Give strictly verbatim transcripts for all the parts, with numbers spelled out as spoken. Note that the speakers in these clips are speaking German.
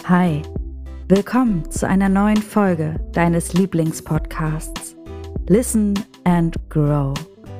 Hi, willkommen zu einer neuen Folge deines Lieblingspodcasts Listen and Grow.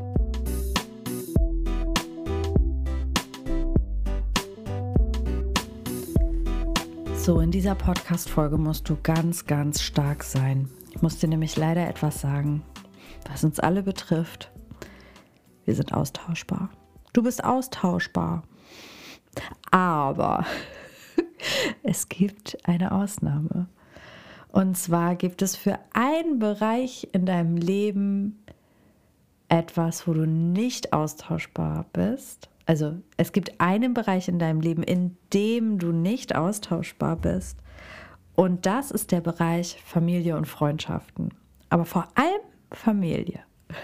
So, in dieser Podcast-Folge musst du ganz, ganz stark sein. Ich muss dir nämlich leider etwas sagen, was uns alle betrifft. Wir sind austauschbar. Du bist austauschbar. Aber es gibt eine Ausnahme. Und zwar gibt es für einen Bereich in deinem Leben etwas, wo du nicht austauschbar bist. Also es gibt einen Bereich in deinem Leben, in dem du nicht austauschbar bist. Und das ist der Bereich Familie und Freundschaften. Aber vor allem Familie.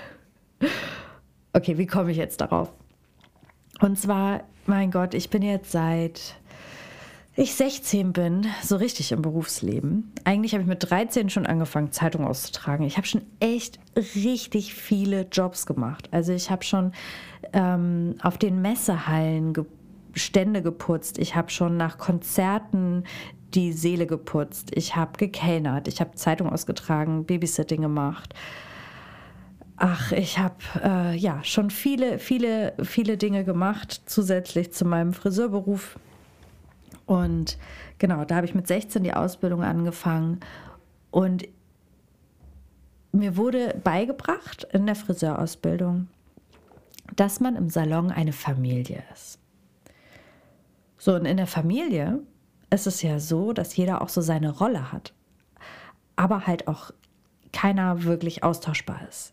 Okay, wie komme ich jetzt darauf? Und zwar, mein Gott, ich bin jetzt seit ich sechzehn bin, so richtig im Berufsleben. Eigentlich habe ich mit dreizehn schon angefangen, Zeitung auszutragen. Ich habe schon echt richtig viele Jobs gemacht. Also ich habe schon ähm, auf den Messehallen ge- Stände geputzt. Ich habe schon nach Konzerten die Seele geputzt. Ich habe gekellnert. Ich habe Zeitung ausgetragen, Babysitting gemacht. Ach, ich habe äh, ja schon viele, viele, viele Dinge gemacht, zusätzlich zu meinem Friseurberuf. Und genau, da habe ich mit sechzehn die Ausbildung angefangen und mir wurde beigebracht in der Friseurausbildung, dass man im Salon eine Familie ist. So, und in der Familie ist es ja so, dass jeder auch so seine Rolle hat, aber halt auch keiner wirklich austauschbar ist.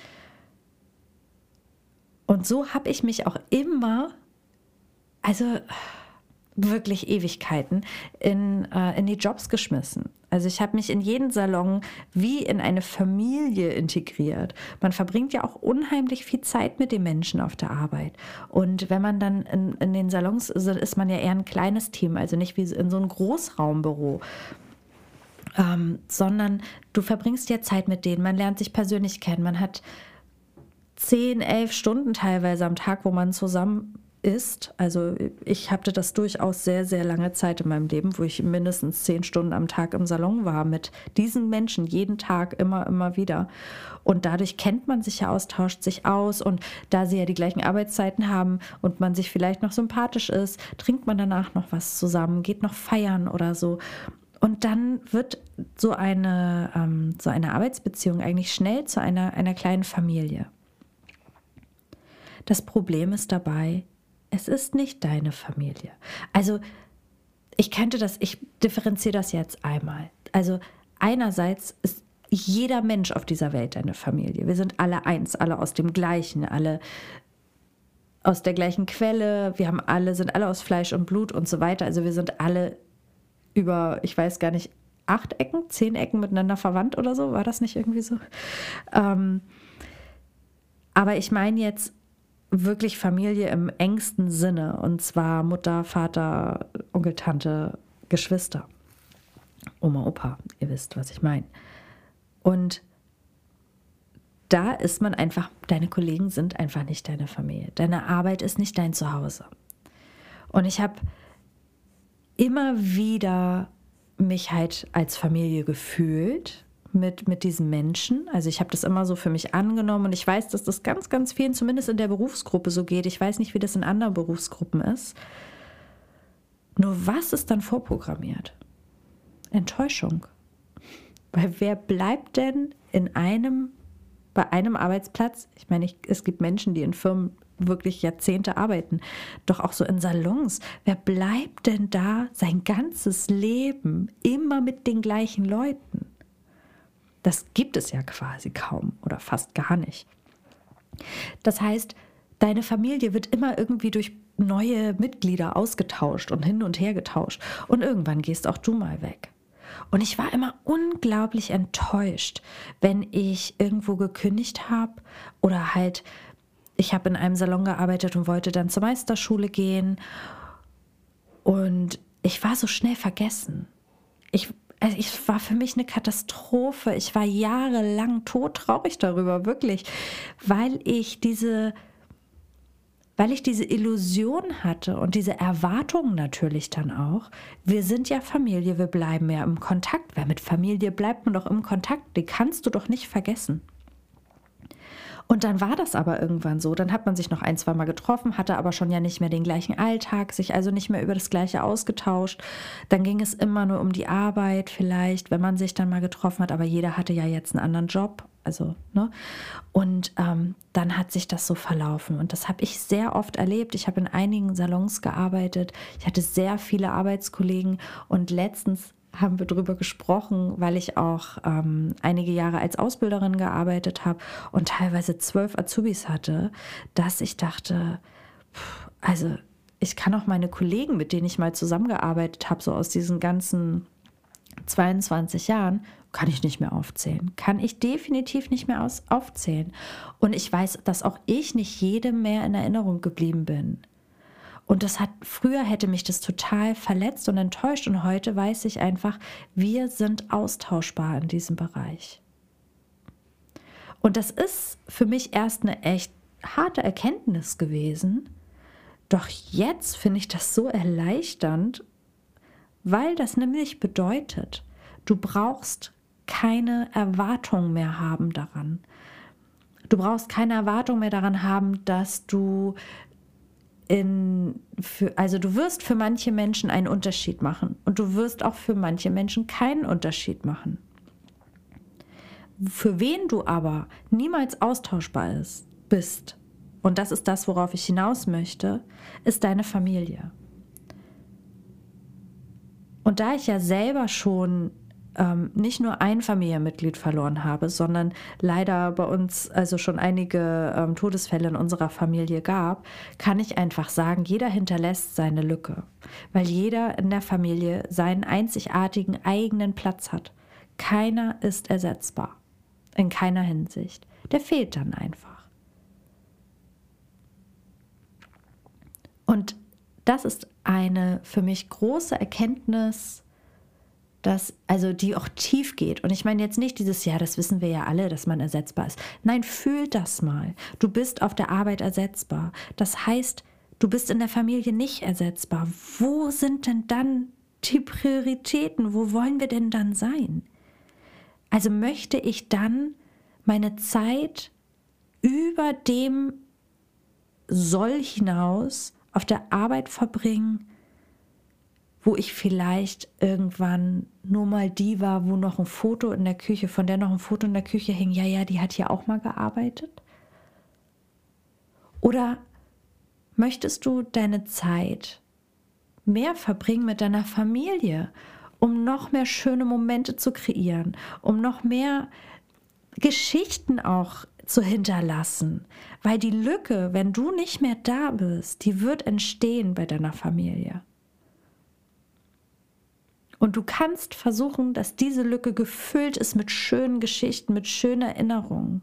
Und so habe ich mich auch immer, also wirklich Ewigkeiten, in, äh, in die Jobs geschmissen. Also ich habe mich in jeden Salon wie in eine Familie integriert. Man verbringt ja auch unheimlich viel Zeit mit den Menschen auf der Arbeit. Und wenn man dann in, in den Salons ist, ist man ja eher ein kleines Team, also nicht wie in so einem Großraumbüro. Ähm, sondern du verbringst ja Zeit mit denen, man lernt sich persönlich kennen, man hat zehn, elf Stunden teilweise am Tag, wo man zusammen ist. Also ich hatte das durchaus sehr, sehr lange Zeit in meinem Leben, wo ich mindestens zehn Stunden am Tag im Salon war mit diesen Menschen, jeden Tag, immer, immer wieder. Und dadurch kennt man sich ja aus, tauscht sich aus. Und da sie ja die gleichen Arbeitszeiten haben und man sich vielleicht noch sympathisch ist, trinkt man danach noch was zusammen, geht noch feiern oder so. Und dann wird so eine, ähm, so eine Arbeitsbeziehung eigentlich schnell zu einer, einer kleinen Familie. Das Problem ist dabei, es ist nicht deine Familie. Also ich könnte das, ich differenziere das jetzt einmal. Also einerseits ist jeder Mensch auf dieser Welt deine Familie. Wir sind alle eins, alle aus dem Gleichen, alle aus der gleichen Quelle. Wir haben alle, sind alle aus Fleisch und Blut und so weiter. Also wir sind alle über, ich weiß gar nicht, acht Ecken, zehn Ecken miteinander verwandt oder so. War das nicht irgendwie so? Ähm, aber ich meine jetzt wirklich Familie im engsten Sinne, und zwar Mutter, Vater, Onkel, Tante, Geschwister, Oma, Opa, ihr wisst, was ich meine. Und da ist man einfach, deine Kollegen sind einfach nicht deine Familie. Deine Arbeit ist nicht dein Zuhause. Und ich habe immer wieder mich halt als Familie gefühlt, mit, mit diesen Menschen. Also ich habe das immer so für mich angenommen und ich weiß, dass das ganz, ganz vielen, zumindest in der Berufsgruppe so geht. Ich weiß nicht, wie das in anderen Berufsgruppen ist. Nur was ist dann vorprogrammiert? Enttäuschung. Weil wer bleibt denn in einem, bei einem Arbeitsplatz? Ich meine, ich, es gibt Menschen, die in Firmen wirklich Jahrzehnte arbeiten, doch auch so in Salons. Wer bleibt denn da sein ganzes Leben immer mit den gleichen Leuten? Das gibt es ja quasi kaum oder fast gar nicht. Das heißt, deine Familie wird immer irgendwie durch neue Mitglieder ausgetauscht und hin und her getauscht. Und irgendwann gehst auch du mal weg. Und ich war immer unglaublich enttäuscht, wenn ich irgendwo gekündigt habe oder halt, ich habe in einem Salon gearbeitet und wollte dann zur Meisterschule gehen. Und ich war so schnell vergessen. Ich Also es war für mich eine Katastrophe. Ich war jahrelang todtraurig darüber, wirklich, weil ich diese, weil ich diese Illusion hatte und diese Erwartungen natürlich dann auch. Wir sind ja Familie, wir bleiben ja im Kontakt. Wer mit Familie bleibt man doch im Kontakt, den kannst du doch nicht vergessen. Und dann war das aber irgendwann so. Dann hat man sich noch ein, zwei Mal getroffen, hatte aber schon ja nicht mehr den gleichen Alltag, sich also nicht mehr über das Gleiche ausgetauscht. Dann ging es immer nur um die Arbeit vielleicht, wenn man sich dann mal getroffen hat. Aber jeder hatte ja jetzt einen anderen Job. Also, ne? Und ähm, dann hat sich das so verlaufen. Und das habe ich sehr oft erlebt. Ich habe in einigen Salons gearbeitet. Ich hatte sehr viele Arbeitskollegen. Und letztens haben wir darüber gesprochen, weil ich auch ähm, einige Jahre als Ausbilderin gearbeitet habe und teilweise zwölf Azubis hatte, dass ich dachte, pff, also ich kann auch meine Kollegen, mit denen ich mal zusammengearbeitet habe, so aus diesen ganzen zweiundzwanzig Jahren, kann ich nicht mehr aufzählen. Kann ich definitiv nicht mehr aus, aufzählen. Und ich weiß, dass auch ich nicht jedem mehr in Erinnerung geblieben bin. Und das hat, früher hätte mich das total verletzt und enttäuscht und heute weiß ich einfach, wir sind austauschbar in diesem Bereich. Und das ist für mich erst eine echt harte Erkenntnis gewesen. Doch jetzt finde ich das so erleichternd, weil das nämlich bedeutet, du brauchst keine Erwartung mehr haben daran. Du brauchst keine Erwartung mehr daran haben, dass du In, für, also du wirst für manche Menschen einen Unterschied machen und du wirst auch für manche Menschen keinen Unterschied machen. Für wen du aber niemals austauschbar ist, bist, und das ist das, worauf ich hinaus möchte, ist deine Familie. Und da ich ja selber schon ähm, nicht nur ein Familienmitglied verloren habe, sondern leider bei uns also schon einige ähm, Todesfälle in unserer Familie gab, kann ich einfach sagen, jeder hinterlässt seine Lücke, weil jeder in der Familie seinen einzigartigen eigenen Platz hat. Keiner ist ersetzbar, in keiner Hinsicht. Der fehlt dann einfach. Und das ist eine für mich große Erkenntnis, dass, also die auch tief geht. Und ich meine jetzt nicht dieses, ja, das wissen wir ja alle, dass man ersetzbar ist. Nein, fühl das mal. Du bist auf der Arbeit ersetzbar. Das heißt, du bist in der Familie nicht ersetzbar. Wo sind denn dann die Prioritäten? Wo wollen wir denn dann sein? Also möchte ich dann meine Zeit über dem Soll hinaus auf der Arbeit verbringen, wo ich vielleicht irgendwann nur mal die war, wo noch ein Foto in der Küche, von der noch ein Foto in der Küche hing, ja, ja, die hat hier auch mal gearbeitet? Oder möchtest du deine Zeit mehr verbringen mit deiner Familie, um noch mehr schöne Momente zu kreieren, um noch mehr Geschichten auch zu hinterlassen? Weil die Lücke, wenn du nicht mehr da bist, die wird entstehen bei deiner Familie. Und du kannst versuchen, dass diese Lücke gefüllt ist mit schönen Geschichten, mit schönen Erinnerungen.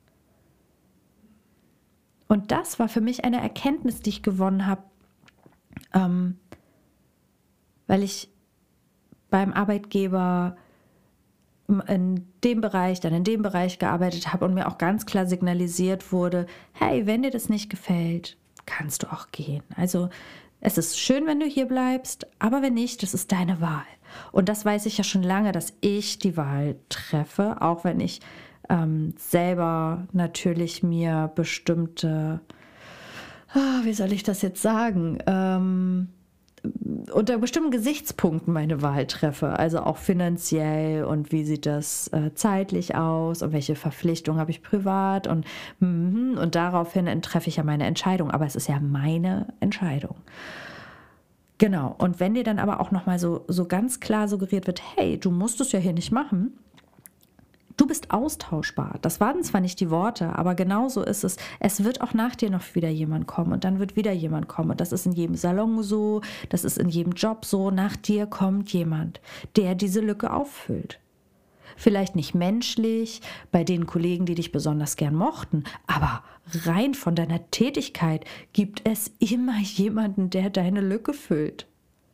Und das war für mich eine Erkenntnis, die ich gewonnen habe, ähm, weil ich beim Arbeitgeber in dem Bereich, dann in dem Bereich gearbeitet habe und mir auch ganz klar signalisiert wurde, hey, wenn dir das nicht gefällt, kannst du auch gehen. Also es ist schön, wenn du hier bleibst, aber wenn nicht, das ist deine Wahl. Und das weiß ich ja schon lange, dass ich die Wahl treffe, auch wenn ich ähm, selber natürlich mir bestimmte, ah, wie soll ich das jetzt sagen, ähm, unter bestimmten Gesichtspunkten meine Wahl treffe, also auch finanziell und wie sieht das äh, zeitlich aus und welche Verpflichtungen habe ich privat und, mm, und daraufhin treffe ich ja meine Entscheidung, aber es ist ja meine Entscheidung. Genau, und wenn dir dann aber auch nochmal so, so ganz klar suggeriert wird, hey, du musst es ja hier nicht machen, du bist austauschbar. Das waren zwar nicht die Worte, aber genauso ist es. Es wird auch nach dir noch wieder jemand kommen und dann wird wieder jemand kommen. Und das ist in jedem Salon so, das ist in jedem Job so. Nach dir kommt jemand, der diese Lücke auffüllt. Vielleicht nicht menschlich, bei den Kollegen, die dich besonders gern mochten, aber rein von deiner Tätigkeit gibt es immer jemanden, der deine Lücke füllt.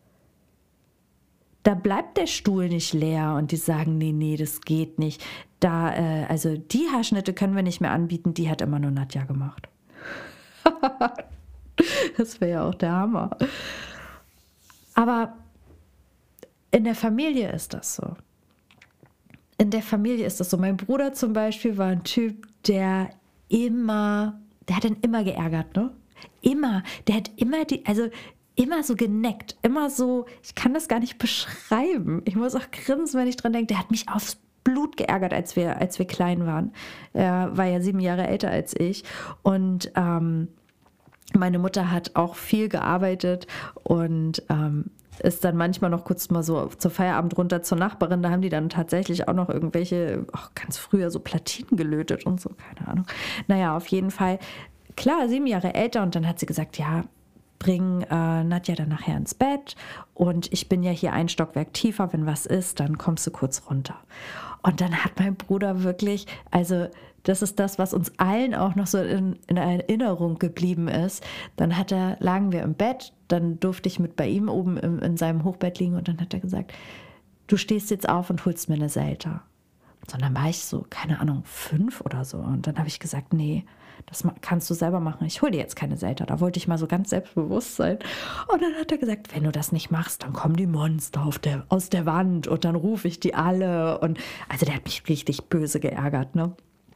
Da bleibt der Stuhl nicht leer und die sagen, nee, nee, das geht nicht. Da, äh, also die Haarschnitte können wir nicht mehr anbieten, die hat immer nur Nadja gemacht. Das wäre ja auch der Hammer. Aber in der Familie ist das so. In der Familie ist das so. Mein Bruder zum Beispiel war ein Typ, der immer, der hat ihn immer geärgert, ne? Immer. Der hat immer die, also immer so geneckt, immer so, ich kann das gar nicht beschreiben. Ich muss auch grinsen, wenn ich dran denke. Der hat mich aufs Blut geärgert, als wir, als wir klein waren. Er war ja sieben Jahre älter als ich. Und ähm, meine Mutter hat auch viel gearbeitet und ähm, ist dann manchmal noch kurz mal so zur Feierabend runter zur Nachbarin. Da haben die dann tatsächlich auch noch irgendwelche, auch ganz früher so Platinen gelötet und so, keine Ahnung. Naja, auf jeden Fall, klar, sieben Jahre älter. Und dann hat sie gesagt, ja, bring äh, Nadja dann nachher ins Bett. Und ich bin ja hier ein Stockwerk tiefer. Wenn was ist, dann kommst du kurz runter. Und dann hat mein Bruder wirklich, also das ist das, was uns allen auch noch so in, in Erinnerung geblieben ist. Dann hat er, lagen wir im Bett, dann durfte ich mit bei ihm oben im, in seinem Hochbett liegen und dann hat er gesagt, du stehst jetzt auf und holst mir eine Selter. Und dann war ich so, keine Ahnung, fünf oder so. Und dann habe ich gesagt, nee, das kannst du selber machen. Ich hole dir jetzt keine Selter. Da wollte ich mal so ganz selbstbewusst sein. Und dann hat er gesagt, wenn du das nicht machst, dann kommen die Monster auf der, aus der Wand und dann rufe ich die alle. Und also der hat mich richtig böse geärgert, ne?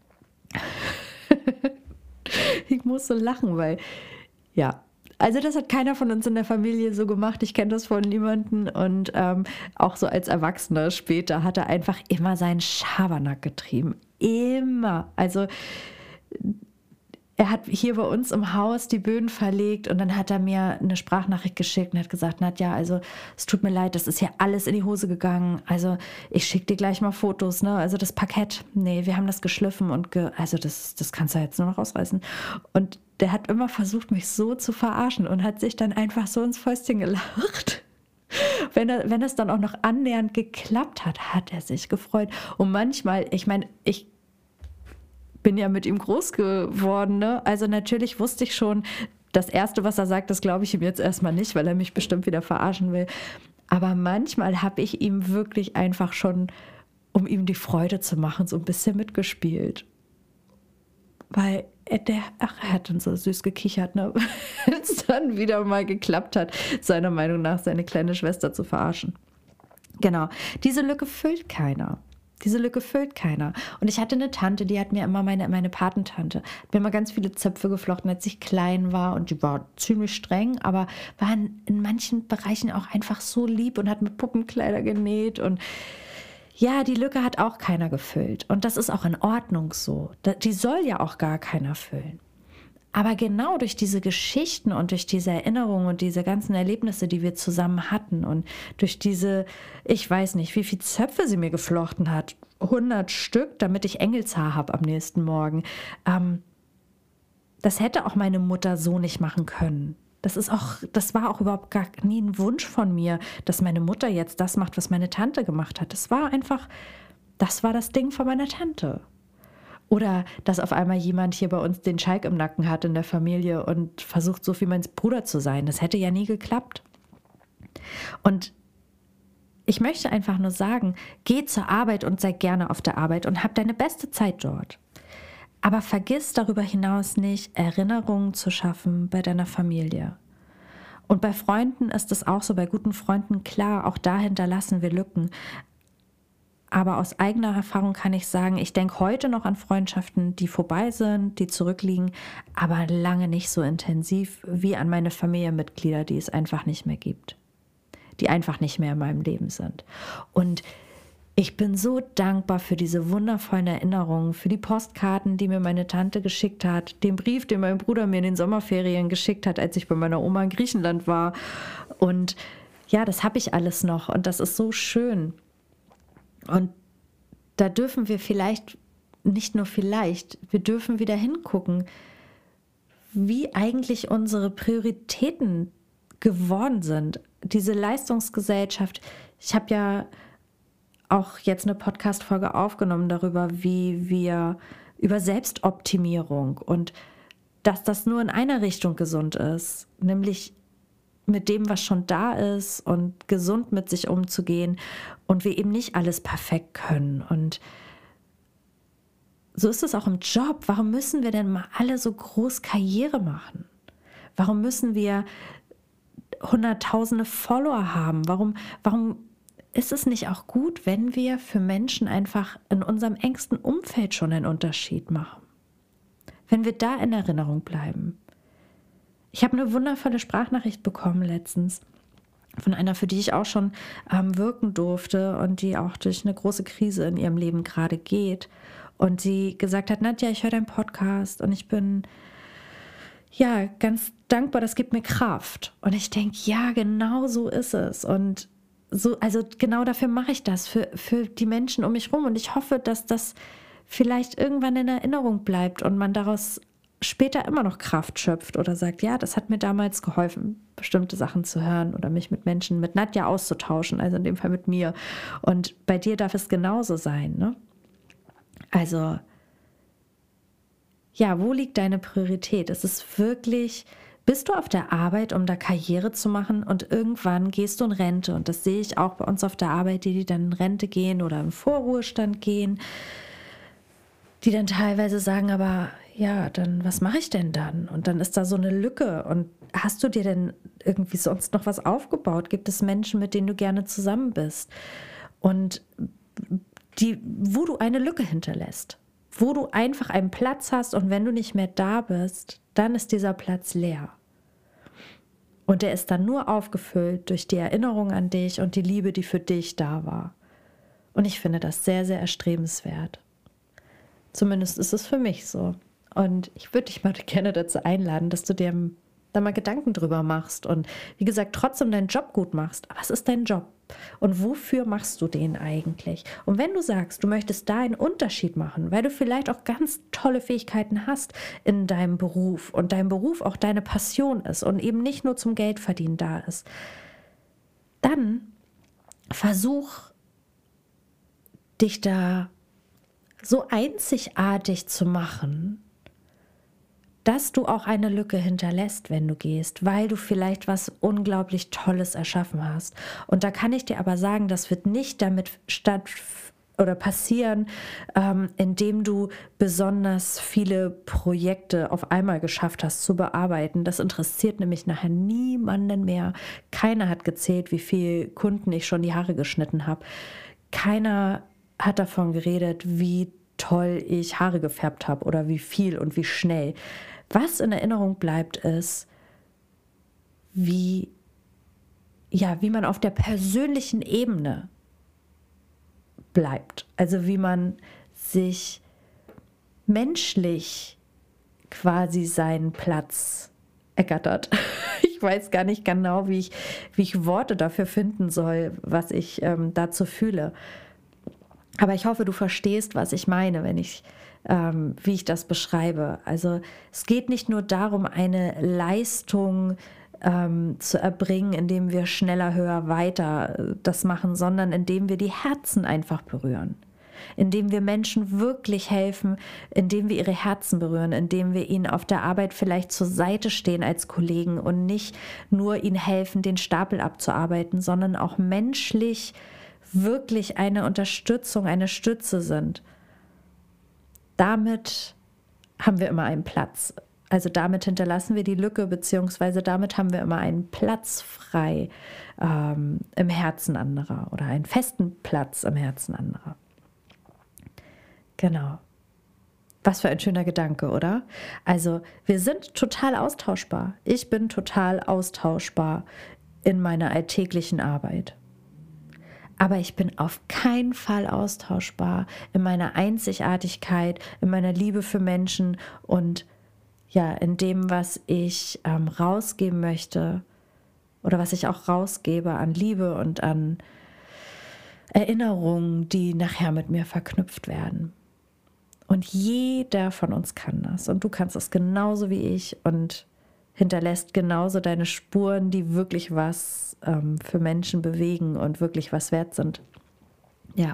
Ich muss so lachen, weil, ja, also das hat keiner von uns in der Familie so gemacht. Ich kenne das von niemandem. Und ähm, auch so als Erwachsener später hat er einfach immer seinen Schabernack getrieben. Immer. Also er hat hier bei uns im Haus die Böden verlegt und dann hat er mir eine Sprachnachricht geschickt und hat gesagt, Nadja, also es tut mir leid, das ist hier alles in die Hose gegangen. Also ich schicke dir gleich mal Fotos, ne? Also das Parkett, nee, wir haben das geschliffen und ge also das, das kannst du jetzt nur noch rausreißen. Und der hat immer versucht, mich so zu verarschen und hat sich dann einfach so ins Fäustchen gelacht. Wenn, er, wenn es dann auch noch annähernd geklappt hat, hat er sich gefreut. Und manchmal, ich meine, ich bin ja mit ihm groß geworden, ne? Also natürlich wusste ich schon, das Erste, was er sagt, das glaube ich ihm jetzt erstmal nicht, weil er mich bestimmt wieder verarschen will. Aber manchmal habe ich ihm wirklich einfach schon, um ihm die Freude zu machen, so ein bisschen mitgespielt. Weil er, der, ach, er hat dann so süß gekichert, ne? Wenn es dann wieder mal geklappt hat, seiner Meinung nach seine kleine Schwester zu verarschen. Genau, diese Lücke füllt keiner. Diese Lücke füllt keiner. Und ich hatte eine Tante, die hat mir immer, meine, meine Patentante, hat mir immer ganz viele Zöpfe geflochten, als ich klein war. Und die war ziemlich streng, aber war in, in manchen Bereichen auch einfach so lieb und hat mir Puppenkleider genäht. Und ja, die Lücke hat auch keiner gefüllt. Und das ist auch in Ordnung so. Die soll ja auch gar keiner füllen. Aber genau durch diese Geschichten und durch diese Erinnerungen und diese ganzen Erlebnisse, die wir zusammen hatten und durch diese, ich weiß nicht, wie viele Zöpfe sie mir geflochten hat, hundert Stück, damit ich Engelshaar habe am nächsten Morgen, ähm, das hätte auch meine Mutter so nicht machen können. Das ist auch, das war auch überhaupt gar nie ein Wunsch von mir, dass meine Mutter jetzt das macht, was meine Tante gemacht hat. Das war einfach, das war das Ding von meiner Tante. Oder dass auf einmal jemand hier bei uns den Schalk im Nacken hat in der Familie und versucht, so wie mein Bruder zu sein. Das hätte ja nie geklappt. Und ich möchte einfach nur sagen, geh zur Arbeit und sei gerne auf der Arbeit und hab deine beste Zeit dort. Aber vergiss darüber hinaus nicht, Erinnerungen zu schaffen bei deiner Familie. Und bei Freunden ist es auch so, bei guten Freunden, klar, auch da hinterlassen wir Lücken. Aber aus eigener Erfahrung kann ich sagen, ich denke heute noch an Freundschaften, die vorbei sind, die zurückliegen, aber lange nicht so intensiv wie an meine Familienmitglieder, die es einfach nicht mehr gibt, die einfach nicht mehr in meinem Leben sind. Und ich bin so dankbar für diese wundervollen Erinnerungen, für die Postkarten, die mir meine Tante geschickt hat, den Brief, den mein Bruder mir in den Sommerferien geschickt hat, als ich bei meiner Oma in Griechenland war. Und ja, das habe ich alles noch und das ist so schön. Und da dürfen wir vielleicht, nicht nur vielleicht, wir dürfen wieder hingucken, wie eigentlich unsere Prioritäten geworden sind. Diese Leistungsgesellschaft, ich habe ja auch jetzt eine Podcast-Folge aufgenommen darüber, wie wir über Selbstoptimierung und dass das nur in einer Richtung gesund ist, nämlich mit dem, was schon da ist und gesund mit sich umzugehen und wir eben nicht alles perfekt können. Und so ist es auch im Job. Warum müssen wir denn mal alle so groß Karriere machen? Warum müssen wir hunderttausende Follower haben? Warum, warum ist es nicht auch gut, wenn wir für Menschen einfach in unserem engsten Umfeld schon einen Unterschied machen? Wenn wir da in Erinnerung bleiben. Ich habe eine wundervolle Sprachnachricht bekommen letztens von einer, für die ich auch schon ähm, wirken durfte und die auch durch eine große Krise in ihrem Leben gerade geht. Und sie gesagt hat, Nadja, ich höre deinen Podcast und ich bin ja ganz dankbar, das gibt mir Kraft. Und ich denke, ja, genau so ist es. Und so, also genau dafür mache ich das, für, für die Menschen um mich rum. Und ich hoffe, dass das vielleicht irgendwann in Erinnerung bleibt und man daraus später immer noch Kraft schöpft oder sagt, ja, das hat mir damals geholfen, bestimmte Sachen zu hören oder mich mit Menschen, mit Nadja auszutauschen, also in dem Fall mit mir. Und bei dir darf es genauso sein, ne? Also, ja, wo liegt deine Priorität? Es ist wirklich, bist du auf der Arbeit, um da Karriere zu machen und irgendwann gehst du in Rente und das sehe ich auch bei uns auf der Arbeit, die, die dann in Rente gehen oder im Vorruhestand gehen, die dann teilweise sagen, aber ja, dann was mache ich denn dann? Und dann ist da so eine Lücke. Und hast du dir denn irgendwie sonst noch was aufgebaut? Gibt es Menschen, mit denen du gerne zusammen bist? Und die, wo du eine Lücke hinterlässt, wo du einfach einen Platz hast und wenn du nicht mehr da bist, dann ist dieser Platz leer. Und der ist dann nur aufgefüllt durch die Erinnerung an dich und die Liebe, die für dich da war. Und ich finde das sehr, sehr erstrebenswert. Zumindest ist es für mich so. Und ich würde dich mal gerne dazu einladen, dass du dir da mal Gedanken drüber machst und wie gesagt, trotzdem deinen Job gut machst. Aber was ist dein Job? Und wofür machst du den eigentlich? Und wenn du sagst, du möchtest da einen Unterschied machen, weil du vielleicht auch ganz tolle Fähigkeiten hast in deinem Beruf und dein Beruf auch deine Passion ist und eben nicht nur zum Geldverdienen da ist, dann versuch dich da so einzigartig zu machen, dass du auch eine Lücke hinterlässt, wenn du gehst, weil du vielleicht was unglaublich Tolles erschaffen hast. Und da kann ich dir aber sagen, das wird nicht damit statt oder passieren, ähm, indem du besonders viele Projekte auf einmal geschafft hast zu bearbeiten. Das interessiert nämlich nachher niemanden mehr. Keiner hat gezählt, wie viel Kunden ich schon die Haare geschnitten habe. Keiner hat davon geredet, wie toll ich Haare gefärbt habe oder wie viel und wie schnell. Was in Erinnerung bleibt, ist, wie, ja, wie man auf der persönlichen Ebene bleibt. Also wie man sich menschlich quasi seinen Platz ergattert. Ich weiß gar nicht genau, wie ich, wie ich Worte dafür finden soll, was ich ähm, dazu fühle. Aber ich hoffe, du verstehst, was ich meine, wenn ich, ähm, wie ich das beschreibe. Also es geht nicht nur darum, eine Leistung ähm, zu erbringen, indem wir schneller, höher, weiter äh, das machen, sondern indem wir die Herzen einfach berühren. Indem wir Menschen wirklich helfen, indem wir ihre Herzen berühren, indem wir ihnen auf der Arbeit vielleicht zur Seite stehen als Kollegen und nicht nur ihnen helfen, den Stapel abzuarbeiten, sondern auch menschlich wirklich eine Unterstützung, eine Stütze sind. Damit haben wir immer einen Platz. Also damit hinterlassen wir die Lücke, beziehungsweise damit haben wir immer einen Platz frei ähm, im Herzen anderer oder einen festen Platz im Herzen anderer. Genau. Was für ein schöner Gedanke, oder? Also wir sind total austauschbar. Ich bin total austauschbar in meiner alltäglichen Arbeit. Aber ich bin auf keinen Fall austauschbar in meiner Einzigartigkeit, in meiner Liebe für Menschen und ja, in dem, was ich ähm, rausgeben möchte oder was ich auch rausgebe an Liebe und an Erinnerungen, die nachher mit mir verknüpft werden. Und jeder von uns kann das und du kannst es genauso wie ich und hinterlässt genauso deine Spuren, die wirklich was ähm, für Menschen bewegen und wirklich was wert sind. Ja.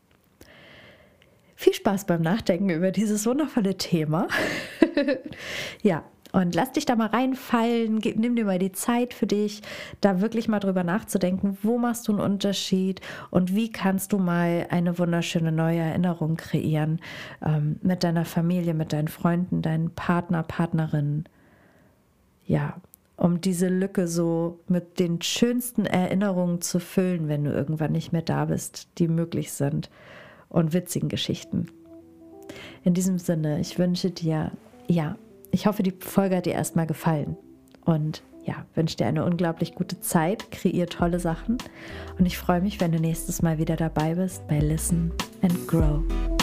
Viel Spaß beim Nachdenken über dieses wundervolle Thema. Ja, und lass dich da mal reinfallen, nimm dir mal die Zeit für dich, da wirklich mal drüber nachzudenken, wo machst du einen Unterschied und wie kannst du mal eine wunderschöne neue Erinnerung kreieren ähm, mit deiner Familie, mit deinen Freunden, deinen Partner, Partnerinnen. Ja, um diese Lücke so mit den schönsten Erinnerungen zu füllen, wenn du irgendwann nicht mehr da bist, die möglich sind und witzigen Geschichten. In diesem Sinne, ich wünsche dir, ja, ich hoffe, die Folge hat dir erstmal gefallen und ja, wünsche dir eine unglaublich gute Zeit, kreier tolle Sachen und ich freue mich, wenn du nächstes Mal wieder dabei bist bei Listen and Grow.